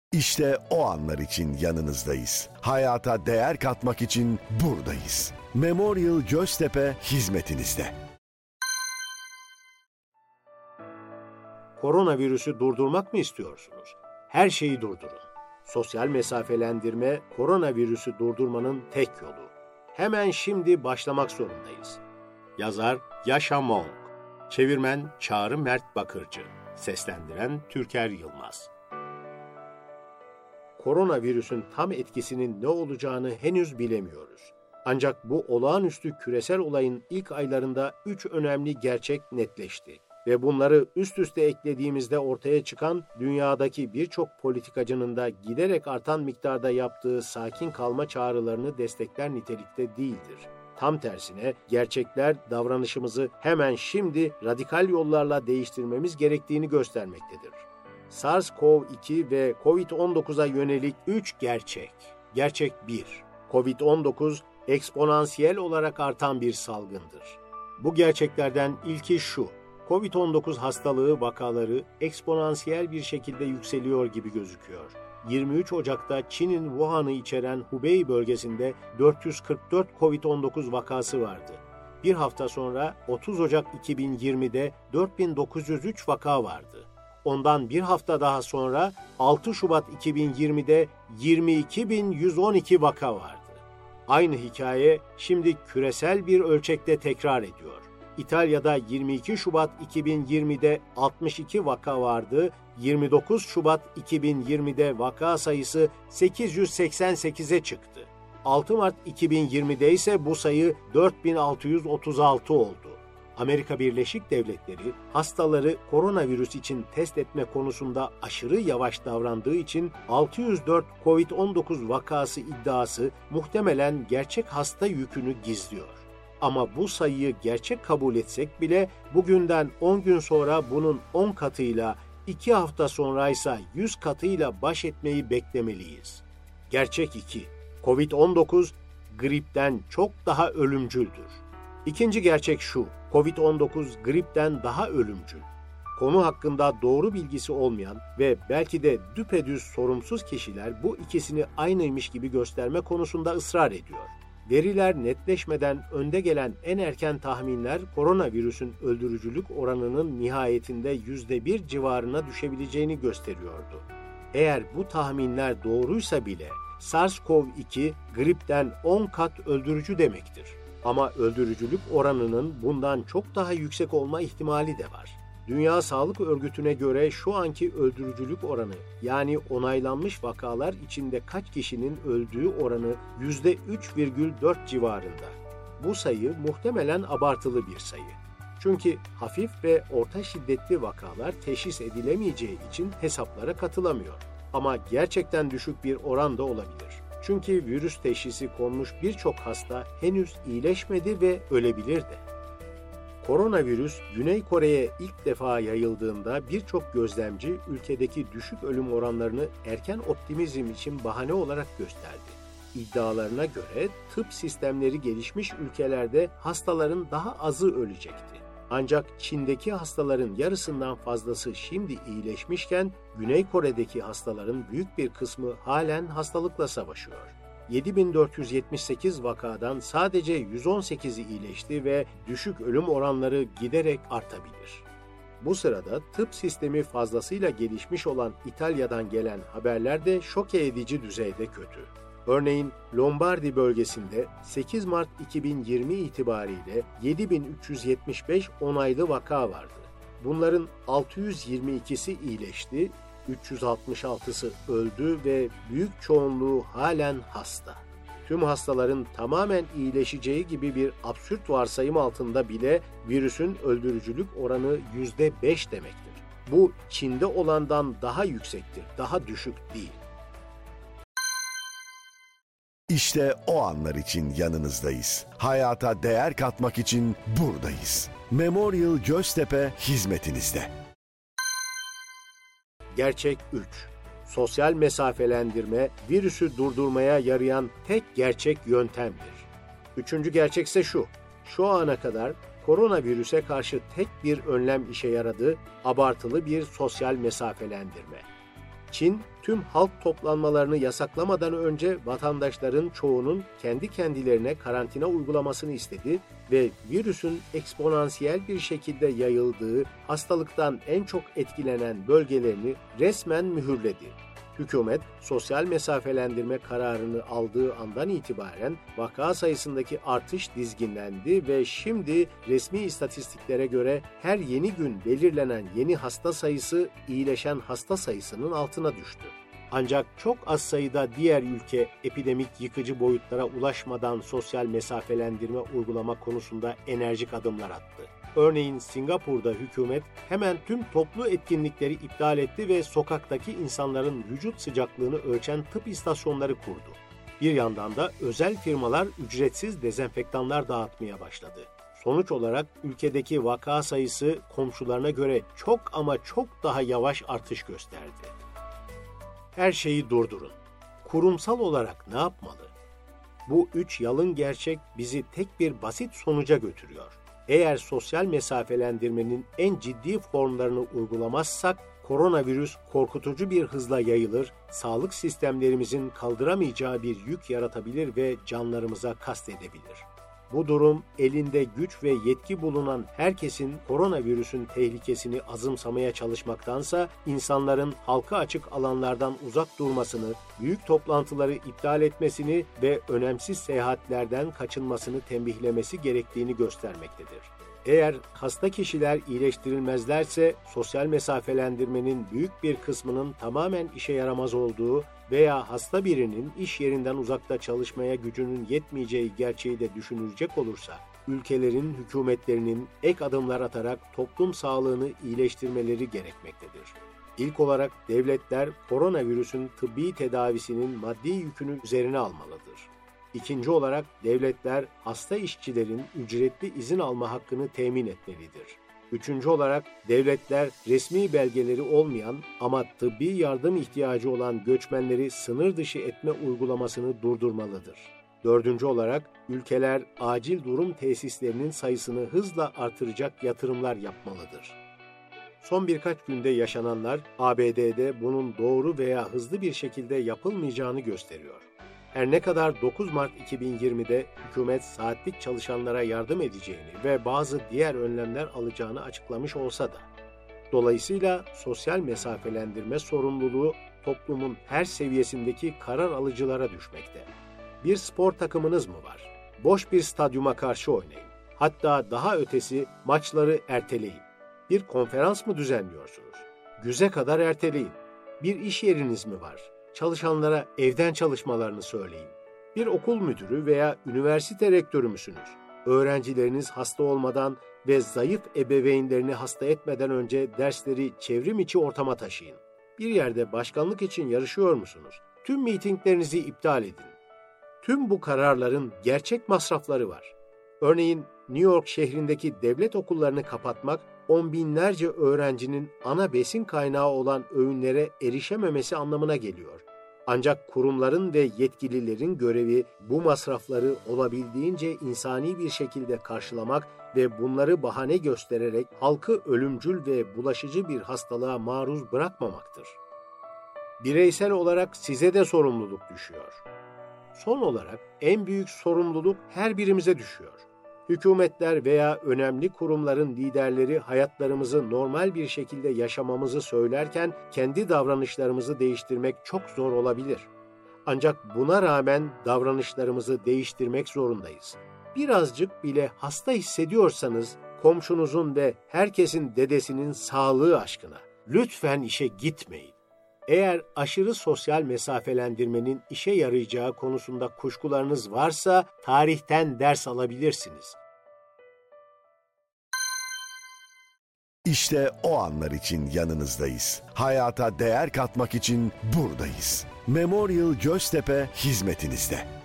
İşte o anlar için yanınızdayız. Hayata değer katmak için buradayız. Memorial Göztepe hizmetinizde. Koronavirüsü durdurmak mı istiyorsunuz? Her şeyi durdurun. Sosyal mesafelendirme, koronavirüsü durdurmanın tek yolu. Hemen şimdi başlamak zorundayız. Yazar Yaşa Monk, çevirmen Çağrı Mert Bakırcı, seslendiren Türker Yılmaz. Koronavirüsün tam etkisinin ne olacağını henüz bilemiyoruz. Ancak bu olağanüstü küresel olayın ilk aylarında 3 önemli gerçek netleşti. Ve bunları üst üste eklediğimizde ortaya çıkan dünyadaki birçok politikacının da giderek artan miktarda yaptığı sakin kalma çağrılarını destekler nitelikte değildir. Tam tersine gerçekler davranışımızı hemen şimdi radikal yollarla değiştirmemiz gerektiğini göstermektedir. SARS-CoV-2 ve COVID-19'a yönelik 3 gerçek. Gerçek 1. COVID-19 eksponansiyel olarak artan bir salgındır. Bu gerçeklerden ilki şu: COVID-19 hastalığı vakaları eksponansiyel bir şekilde yükseliyor gibi gözüküyor. 23 Ocak'ta Çin'in Wuhan'ı içeren Hubei bölgesinde 444 COVID-19 vakası vardı. Bir hafta sonra 30 Ocak 2020'de 4903 vaka vardı. Ondan bir hafta daha sonra 6 Şubat 2020'de 22.112 vaka vardı. Aynı hikaye şimdi küresel bir ölçekte tekrar ediyor. İtalya'da 22 Şubat 2020'de 62 vaka vardı, 29 Şubat 2020'de vaka sayısı 888'e çıktı. 6 Mart 2020'de ise bu sayı 4636 oldu. Amerika Birleşik Devletleri hastaları koronavirüs için test etme konusunda aşırı yavaş davrandığı için 604 COVID-19 vakası iddiası muhtemelen gerçek hasta yükünü gizliyor. Ama bu sayıyı gerçek kabul etsek bile bugünden 10 gün sonra bunun 10 katıyla, 2 hafta sonraysa 100 katıyla baş etmeyi beklemeliyiz. Gerçek 2. COVID-19 gripten çok daha ölümcüldür. İkinci gerçek şu: COVID-19 gripten daha ölümcül. Konu hakkında doğru bilgisi olmayan ve belki de düpedüz sorumsuz kişiler bu ikisini aynıymış gibi gösterme konusunda ısrar ediyor. Veriler netleşmeden önde gelen en erken tahminler koronavirüsün öldürücülük oranının nihayetinde %1 civarına düşebileceğini gösteriyordu. Eğer bu tahminler doğruysa bile SARS-CoV-2 gripten 10 kat öldürücü demektir. Ama öldürücülük oranının bundan çok daha yüksek olma ihtimali de var. Dünya Sağlık Örgütü'ne göre şu anki öldürücülük oranı, yani onaylanmış vakalar içinde kaç kişinin öldüğü oranı %3,4 civarında. Bu sayı muhtemelen abartılı bir sayı. Çünkü hafif ve orta şiddetli vakalar teşhis edilemeyeceği için hesaplara katılamıyor. Ama gerçekten düşük bir oran da olabilir. Çünkü virüs teşhisi konmuş birçok hasta henüz iyileşmedi ve ölebilir de. Koronavirüs Güney Kore'ye ilk defa yayıldığında birçok gözlemci ülkedeki düşük ölüm oranlarını erken optimizm için bahane olarak gösterdi. İddialarına göre tıp sistemleri gelişmiş ülkelerde hastaların daha azı ölecekti. Ancak Çin'deki hastaların yarısından fazlası şimdi iyileşmişken Güney Kore'deki hastaların büyük bir kısmı halen hastalıkla savaşıyor. 7.478 vakadan sadece 118'i iyileşti ve düşük ölüm oranları giderek artabilir. Bu sırada tıp sistemi fazlasıyla gelişmiş olan İtalya'dan gelen haberler de şok edici düzeyde kötü. Örneğin Lombardi bölgesinde 8 Mart 2020 itibariyle 7.375 onaylı vaka vardı. Bunların 622'si iyileşti, 366'sı öldü ve büyük çoğunluğu halen hasta. Tüm hastaların tamamen iyileşeceği gibi bir absürt varsayım altında bile virüsün öldürücülük oranı %5 demektir. Bu Çin'de olandan daha yüksektir, daha düşük değil. İşte o anlar için yanınızdayız. Hayata değer katmak için buradayız. Memorial Göztepe hizmetinizde. Gerçek 3. Sosyal mesafelendirme virüsü durdurmaya yarayan tek gerçek yöntemdir. Üçüncü gerçekse şu: şu ana kadar koronavirüse karşı tek bir önlem işe yaradı, abartılı bir sosyal mesafelendirme. Çin, tüm halk toplanmalarını yasaklamadan önce vatandaşların çoğunun kendi kendilerine karantina uygulamasını istedi ve virüsün eksponansiyel bir şekilde yayıldığı hastalıktan en çok etkilenen bölgelerini resmen mühürledi. Hükümet, sosyal mesafelendirme kararını aldığı andan itibaren vaka sayısındaki artış dizginlendi ve şimdi resmi istatistiklere göre her yeni gün belirlenen yeni hasta sayısı iyileşen hasta sayısının altına düştü. Ancak çok az sayıda diğer ülke epidemik yıkıcı boyutlara ulaşmadan sosyal mesafelendirme uygulama konusunda enerjik adımlar attı. Örneğin Singapur'da hükümet hemen tüm toplu etkinlikleri iptal etti ve sokaktaki insanların vücut sıcaklığını ölçen tıp istasyonları kurdu. Bir yandan da özel firmalar ücretsiz dezenfektanlar dağıtmaya başladı. Sonuç olarak ülkedeki vaka sayısı komşularına göre çok ama çok daha yavaş artış gösterdi. Her şeyi durdurun. Kurumsal olarak ne yapmalı? Bu üç yalın gerçek bizi tek bir basit sonuca götürüyor. Eğer sosyal mesafelendirmenin en ciddi formlarını uygulamazsak, koronavirüs korkutucu bir hızla yayılır, sağlık sistemlerimizin kaldıramayacağı bir yük yaratabilir ve canlarımıza kastedebilir. Bu durum, elinde güç ve yetki bulunan herkesin koronavirüsün tehlikesini azımsamaya çalışmaktansa, insanların halka açık alanlardan uzak durmasını, büyük toplantıları iptal etmesini ve önemsiz seyahatlerden kaçınmasını tembihlemesi gerektiğini göstermektedir. Eğer hasta kişiler iyileştirilmezlerse, sosyal mesafelendirmenin büyük bir kısmının tamamen işe yaramaz olduğu veya hasta birinin iş yerinden uzakta çalışmaya gücünün yetmeyeceği gerçeği de düşünülecek olursa, ülkelerin hükümetlerinin ek adımlar atarak toplum sağlığını iyileştirmeleri gerekmektedir. İlk olarak devletler koronavirüsün tıbbi tedavisinin maddi yükünü üzerine almalıdır. İkinci olarak devletler hasta işçilerin ücretli izin alma hakkını temin etmelidir. Üçüncü olarak devletler resmi belgeleri olmayan ama tıbbi yardım ihtiyacı olan göçmenleri sınır dışı etme uygulamasını durdurmalıdır. Dördüncü olarak ülkeler acil durum tesislerinin sayısını hızla artıracak yatırımlar yapmalıdır. Son birkaç günde yaşananlar ABD'de bunun doğru veya hızlı bir şekilde yapılmayacağını gösteriyor. Her ne kadar 9 Mart 2020'de hükümet saatlik çalışanlara yardım edeceğini ve bazı diğer önlemler alacağını açıklamış olsa da, dolayısıyla sosyal mesafelendirme sorumluluğu toplumun her seviyesindeki karar alıcılara düşmekte. Bir spor takımınız mı var? Boş bir stadyuma karşı oynayın. Hatta daha ötesi maçları erteleyin. Bir konferans mı düzenliyorsunuz? Güze kadar erteleyin. Bir iş yeriniz mi var? Çalışanlara evden çalışmalarını söyleyin. Bir okul müdürü veya üniversite rektörü müsünüz? Öğrencileriniz hasta olmadan ve zayıf ebeveynlerini hasta etmeden önce dersleri çevrim içi ortama taşıyın. Bir yerde başkanlık için yarışıyor musunuz? Tüm mitinglerinizi iptal edin. Tüm bu kararların gerçek masrafları var. Örneğin New York şehrindeki devlet okullarını kapatmak, on binlerce öğrencinin ana besin kaynağı olan öğünlere erişememesi anlamına geliyor. Ancak kurumların ve yetkililerin görevi bu masrafları olabildiğince insani bir şekilde karşılamak ve bunları bahane göstererek halkı ölümcül ve bulaşıcı bir hastalığa maruz bırakmamaktır. Bireysel olarak size de sorumluluk düşüyor. Son olarak en büyük sorumluluk her birimize düşüyor. Hükümetler veya önemli kurumların liderleri hayatlarımızı normal bir şekilde yaşamamızı söylerken kendi davranışlarımızı değiştirmek çok zor olabilir. Ancak buna rağmen davranışlarımızı değiştirmek zorundayız. Birazcık bile hasta hissediyorsanız komşunuzun ve herkesin dedesinin sağlığı aşkına lütfen işe gitmeyin. Eğer aşırı sosyal mesafelendirmenin işe yarayacağı konusunda kuşkularınız varsa tarihten ders alabilirsiniz. İşte o anlar için yanınızdayız. Hayata değer katmak için buradayız. Memorial Göztepe hizmetinizde.